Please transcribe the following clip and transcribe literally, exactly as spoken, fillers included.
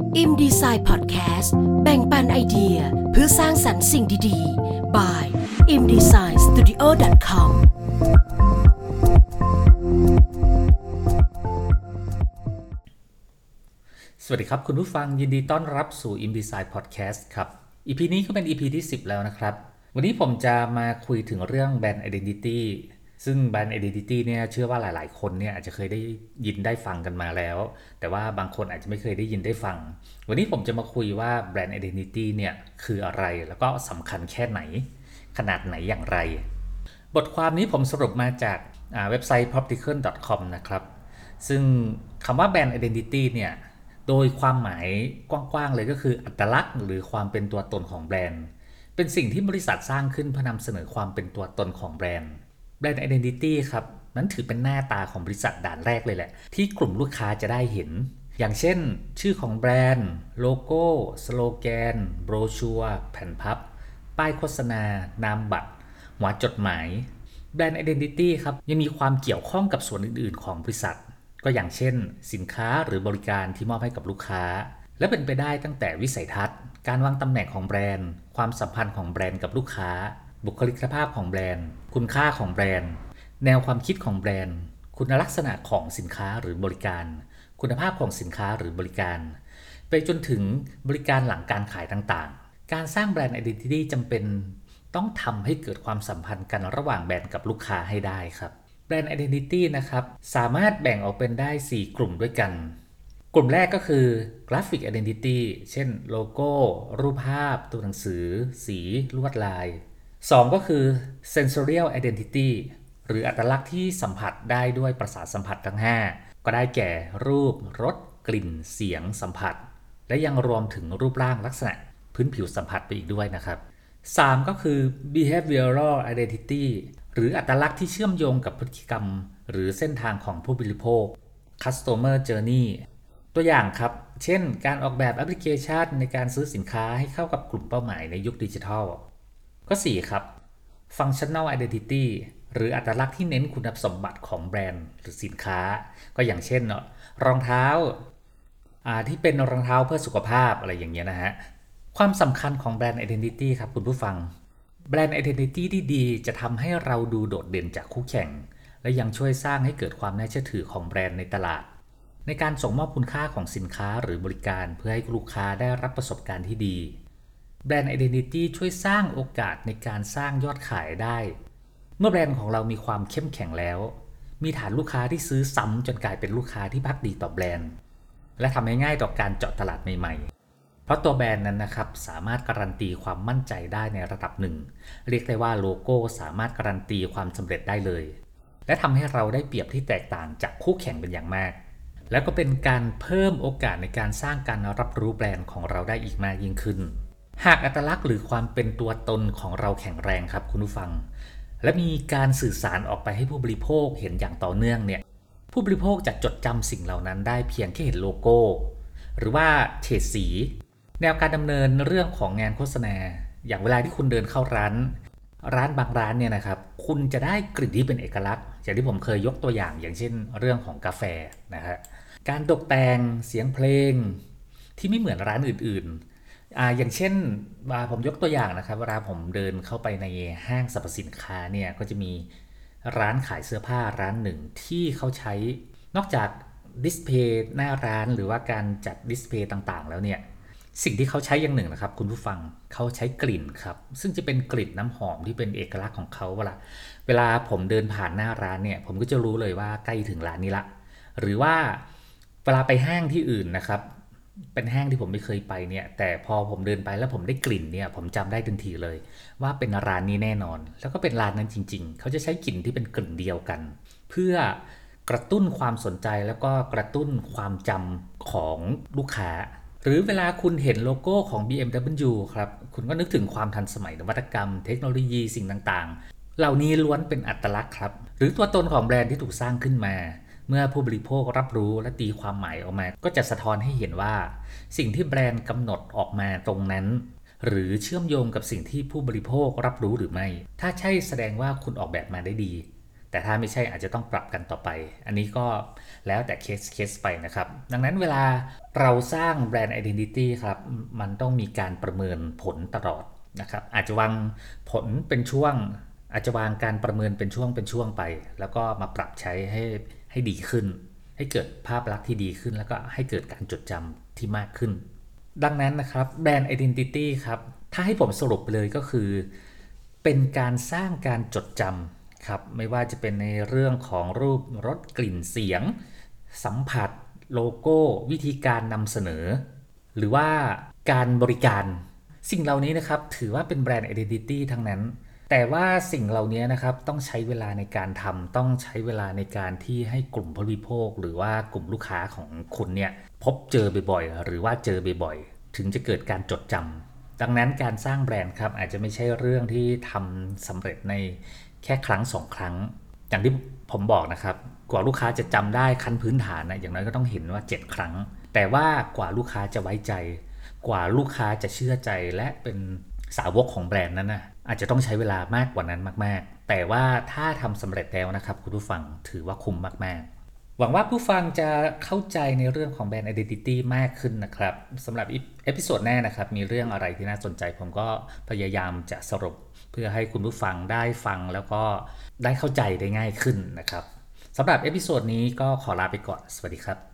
อิมดีไซน์พอดแคสต์แบ่งปันไอเดียเพื่อสร้างสรรค์สิ่งดีๆ by อิมดีไซน์สตูดิโอ ดอท คอมสวัสดีครับคุณผู้ฟังยินดีต้อนรับสู่ ImDesign Podcast ครับ อี พี นี้ก็เป็น อี พี ที่สิบแล้วนะครับวันนี้ผมจะมาคุยถึงเรื่อง Brand Identity ซึ่ง Brand Identity เนี่ยเชื่อว่าหลายๆคนเนี่ยอาจจะเคยได้ยินได้ฟังกันมาแล้วแต่ว่าบางคนอาจจะไม่เคยได้ยินได้ฟังวันนี้ผมจะมาคุยว่า Brand Identity เนี่ยคืออะไรแล้วก็สำคัญแค่ไหนขนาดไหนอย่างไรบทความนี้ผมสรุปมาจากเว็บไซต์ poptical ดอท คอม นะครับซึ่งคำว่า Brand Identity เนี่ยโดยความหมายกว้างๆเลยก็คืออัตลักษณ์หรือความเป็นตัวตนของแบรนด์เป็นสิ่งที่บริษัทสร้างขึ้นเพื่อนำเสนอความเป็นตัวตนของแบรนด์แบรนด์ Identity ครับนั้นถือเป็นหน้าตาของบริษัทด่านแรกเลยแหละที่กลุ่มลูกค้าจะได้เห็นอย่างเช่นชื่อของแบรนด์โลโก้สโลแกนโบรชัวร์แผ่นพับป้ายโฆษณานามบัตรหัวจดหมายแบรนด์ Identity ครับยังมีความเกี่ยวข้องกับส่วนอื่นๆของบริษัทก็อย่างเช่นสินค้าหรือบริการที่มอบให้กับลูกค้าและเป็นไปได้ตั้งแต่วิสัยทัศน์การวางตำแหน่งของแบรนด์ความสัมพันธ์ของแบรนด์กับลูกค้าบุคลิกภาพของแบรนด์คุณค่าของแบรนด์แนวความคิดของแบรนด์คุณลักษณะของสินค้าหรือบริการคุณภาพของสินค้าหรือบริการไปจนถึงบริการหลังการขายต่างๆการสร้างแบรนด์ Identity จำเป็นต้องทำให้เกิดความสัมพันธ์กันระหว่างแบรนด์กับลูกค้าให้ได้ครับแบรนด์ Identity นะครับสามารถแบ่งออกเป็นได้สี่กลุ่มด้วยกันกลุ่มแรกก็คือ Graphic Identity เช่นโลโก้รูปภาพตัวหนังสือสีลวดลายสองก็คือ Sensorial Identity หรืออัตลักษณ์ที่สัมผัสได้ด้วยประสาทสัมผัสทั้งห้าก็ได้แก่รูปรสกลิ่นเสียงสัมผัสและยังรวมถึงรูปร่างลักษณะพื้นผิวสัมผัสไปอีกด้วยนะครับสามก็คือ Behavioral Identity หรืออัตลักษณ์ที่เชื่อมโยงกับพฤติกรรมหรือเส้นทางของผู้บริโภค Customer Journey ตัวอย่างครับเช่นการออกแบบแอปพลิเคชันในการซื้อสินค้าให้เข้ากับกลุ่มเป้าหมายในยุคดิจิทัลก็สี่ครับ Functional Identity หรืออัตลักษณ์ที่เน้นคุณสมบัติของแบรนด์หรือสินค้าก็อย่างเช่นรองเท้าที่เป็นรองเท้าเพื่อสุขภาพอะไรอย่างเงี้ยนะฮะความสำคัญของแบรนด์ Identity ครับคุณผู้ฟังแบรนด์ Identity ที่ดีจะทำให้เราดูโดดเด่นจากคู่แข่งและยังช่วยสร้างให้เกิดความน่าเชื่อถือของแบรนด์ในตลาดในการส่งมอบคุณค่าของสินค้าหรือบริการเพื่อให้ลูกค้าได้รับประสบการณ์ที่ดีแบรนด์ Identity ช่วยสร้างโอกาสในการสร้างยอดขายได้เมื่อแบรนด์ของเรามีความเข้มแข็งแล้วมีฐานลูกค้าที่ซื้อซ้ำจนกลายเป็นลูกค้าที่พักดีต่อแบรนด์และทำให้ง่ายต่อการเจาะตลาดใหม่ๆเพราะตัวแบรนด์นั้นนะครับสามารถการันตีความมั่นใจได้ในระดับหนึ่งเรียกได้ว่าโลโก้สามารถการันตีความสำเร็จได้เลยและทำให้เราได้เปรียบที่แตกต่างจากคู่แข่งเป็นอย่างมากแล้วก็เป็นการเพิ่มโอกาสในการสร้างการรับรู้แบรนด์ของเราได้อีกมากยิ่งขึ้นหากอัตลักษณ์หรือความเป็นตัวตนของเราแข็งแรงครับคุณผู้ฟังและมีการสื่อสารออกไปให้ผู้บริโภคเห็นอย่างต่อเนื่องเนี่ยผู้บริโภคจะจดจำสิ่งเหล่านั้นได้เพียงแค่เห็นโลโก้หรือว่าเฉดสีแนวการดำเนินเรื่องของงานโฆษณาอย่างเวลาที่คุณเดินเข้าร้านร้านบางร้านเนี่ยนะครับคุณจะได้กลิ่นที่เป็นเอกลักษณ์อย่างที่ผมเคยยกตัวอย่างอย่างเช่นเรื่องของกาแฟนะฮะการตกแต่งเสียงเพลงที่ไม่เหมือนร้านอื่นๆอ่าอย่างเช่นผมยกตัวอย่างนะครับเวลาผมเดินเข้าไปในห้างสรรพสินค้าเนี่ยก็จะมีร้านขายเสื้อผ้าร้านหนึ่งที่เขาใช้นอกจากดิสเพย์หน้าร้านหรือว่าการจัดดิสเพย์ต่างๆแล้วเนี่ยสิ่งที่เขาใช้อย่างหนึ่งนะครับคุณผู้ฟังเขาใช้กลิ่นครับซึ่งจะเป็นกลิ่นน้ำหอมที่เป็นเอกลักษณ์ของเขาเวลาเวลาผมเดินผ่านหน้าร้านเนี่ยผมก็จะรู้เลยว่าใกล้ถึงร้านนี้ละหรือว่าเวลาไปห้างที่อื่นนะครับเป็นห้างที่ผมไม่เคยไปเนี่ยแต่พอผมเดินไปแล้วผมได้กลิ่นเนี่ยผมจำได้ทันทีเลยว่าเป็นร้านนี้แน่นอนแล้วก็เป็นร้านนั้นจริงๆเขาจะใช้กลิ่นที่เป็นกลิ่นเดียวกันเพื่อกระตุ้นความสนใจแล้วก็กระตุ้นความจำของลูกค้าหรือเวลาคุณเห็นโลโก้ของ บี เอ็ม ดับเบิลยู ครับคุณก็นึกถึงความทันสมัยนวัตกรรมเทคโนโลยีสิ่งต่างๆเหล่านี้ล้วนเป็นอัตลักษณ์ครับหรือตัวตนของแบรนด์ที่ถูกสร้างขึ้นมาเมื่อผู้บริโภครับรู้และตีความหมายออกมาก็จะสะท้อนให้เห็นว่าสิ่งที่แบรนด์กำหนดออกมาตรงนั้นหรือเชื่อมโยงกับสิ่งที่ผู้บริโภครับรู้หรือไม่ถ้าใช่แสดงว่าคุณออกแบบมาได้ดีแต่ถ้าไม่ใช่อาจจะต้องปรับกันต่อไปอันนี้ก็แล้วแต่เคสเคสไปนะครับดังนั้นเวลาเราสร้างแบรนด์ Identity ครับมันต้องมีการประเมินผลตลอดนะครับอาจจะวางผลเป็นช่วงอาจจะวางการประเมินเป็นช่วงเป็นช่วงไปแล้วก็มาปรับใช้ให้ให้ดีขึ้นให้เกิดภาพลักษณ์ที่ดีขึ้นแล้วก็ให้เกิดการจดจำที่มากขึ้นดังนั้นนะครับแบรนด์ Identity ครับถ้าให้ผมสรุปเลยก็คือเป็นการสร้างการจดจำครับไม่ว่าจะเป็นในเรื่องของรูปรสกลิ่นเสียงสัมผัสโลโก้วิธีการนำเสนอหรือว่าการบริการสิ่งเหล่านี้นะครับถือว่าเป็นแบรนด์ Identity ทั้งนั้นแต่ว่าสิ่งเหล่านี้นะครับต้องใช้เวลาในการทำต้องใช้เวลาในการที่ให้กลุ่มผู้บริโภคหรือว่ากลุ่มลูกค้าของคุณเนี่ยพบเจอบ่อยๆหรือว่าเจอบ่อยๆถึงจะเกิดการจดจำดังนั้นการสร้างแบรนด์ครับอาจจะไม่ใช่เรื่องที่ทำสำเร็จในแค่ครั้งสองครั้งอย่างที่ผมบอกนะครับกว่าลูกค้าจะจำได้ขั้นพื้นฐานนะอย่างน้อยก็ต้องเห็นว่าเจ็ดครั้งแต่ว่ากว่าลูกค้าจะไว้ใจกว่าลูกค้าจะเชื่อใจและเป็นสาวกของแบรนด์นั้นนะอาจจะต้องใช้เวลามากกว่านั้นมากๆแต่ว่าถ้าทำสำเร็จแล้วนะครับคุณผู้ฟังถือว่าคุ้มมากๆหวังว่าผู้ฟังจะเข้าใจในเรื่องของแบรนด์ Identity มากขึ้นนะครับสำหรับเอพิโซดหน้านะครับมีเรื่องอะไรที่น่าสนใจผมก็พยายามจะสรุปเพื่อให้คุณผู้ฟังได้ฟังแล้วก็ได้เข้าใจได้ง่ายขึ้นนะครับสำหรับเอพิโซดนี้ก็ขอลาไปก่อนสวัสดีครับ